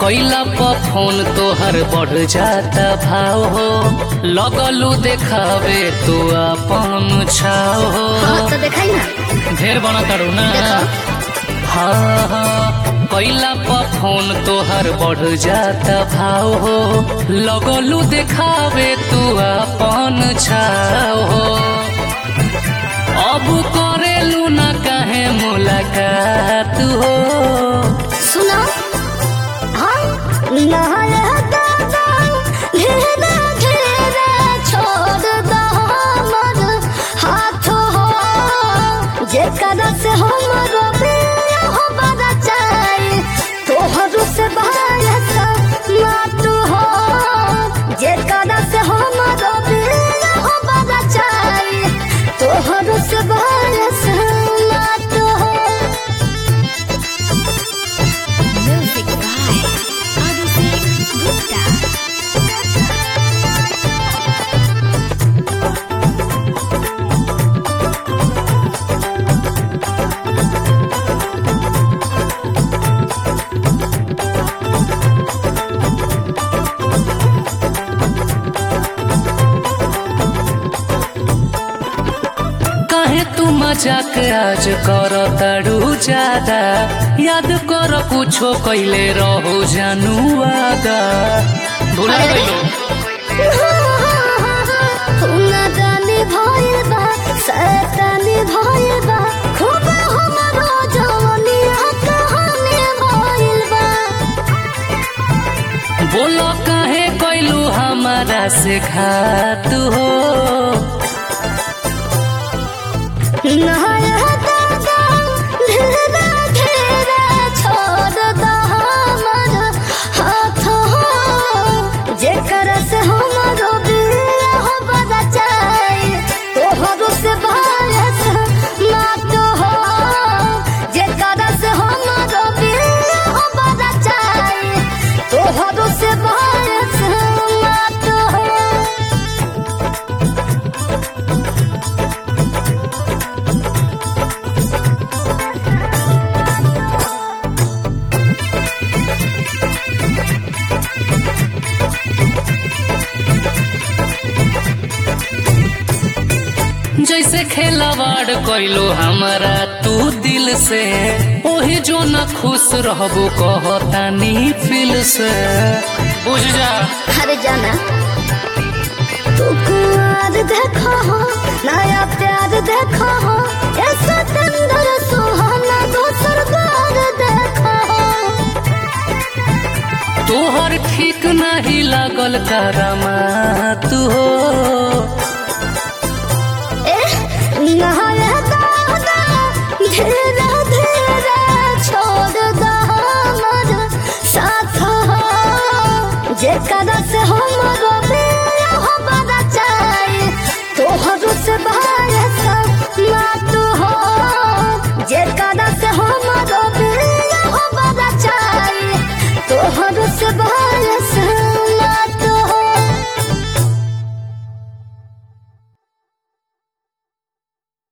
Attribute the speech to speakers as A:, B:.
A: कैला पर फोन तोहर बढ़ जाता भाव हो, लगलू देखावे तू अपन छाव हो।
B: हाँ तो देखाई ना,
A: ढेर बना करू ना। हाँ कैला पर फोन तोहर बढ़ जाता भाव हो, लगलू देखावे तू अपन छाव हो। अब करेलू ना काहे मुलाकात हो।
B: सुनो हाँ नहाया घेरा घेरा छोड़ दो हमर हाथ हो, जेकरा से हमरो बिया हो बड़ा चाहे तोहर से बायस मात हो, जेकरा से हमरो बिया हो बड़ा चाहे तोहर से बायस मात हो। Music by Abhishek Gupta.
A: काहे तू मजाक आज कर तारू ज्यादा, याद कर कुछो कैले रहो जानू वादा। भुला गइलो
B: नादानी भइल बा शैतानी भइल बा, खूब हमरो जवानिया कहानी भइल बा।
A: बोलो काहे कैलू हमारा से घात हो।
B: नहाया दादा घेरा घेरा छोड़ दो हमर हाथ हो, जेकरा से हमरो बिया हो बड़ा चाहे तोहरो से बायस मात हो, जेकरा से हमरो बिया हो बड़ा चाहे तोहरो से बायस मात हो।
A: जैसे खेलवाड़ कैलो हमारा तू दिल से, ओही जो न खुश रहबो कहतानी फिल से। बुझ जा
B: हर जाना तू कुआर देखो हो, नया प्यार देखो हो, ऐसा तंदर सुहाना दोसर बार देखो हो।
A: तोहर ठीक नहीं लागल करामात हो।
B: नहाया दादा घेरा घेरा छोड़ दो हमर साथ हो, जेकरा से हमर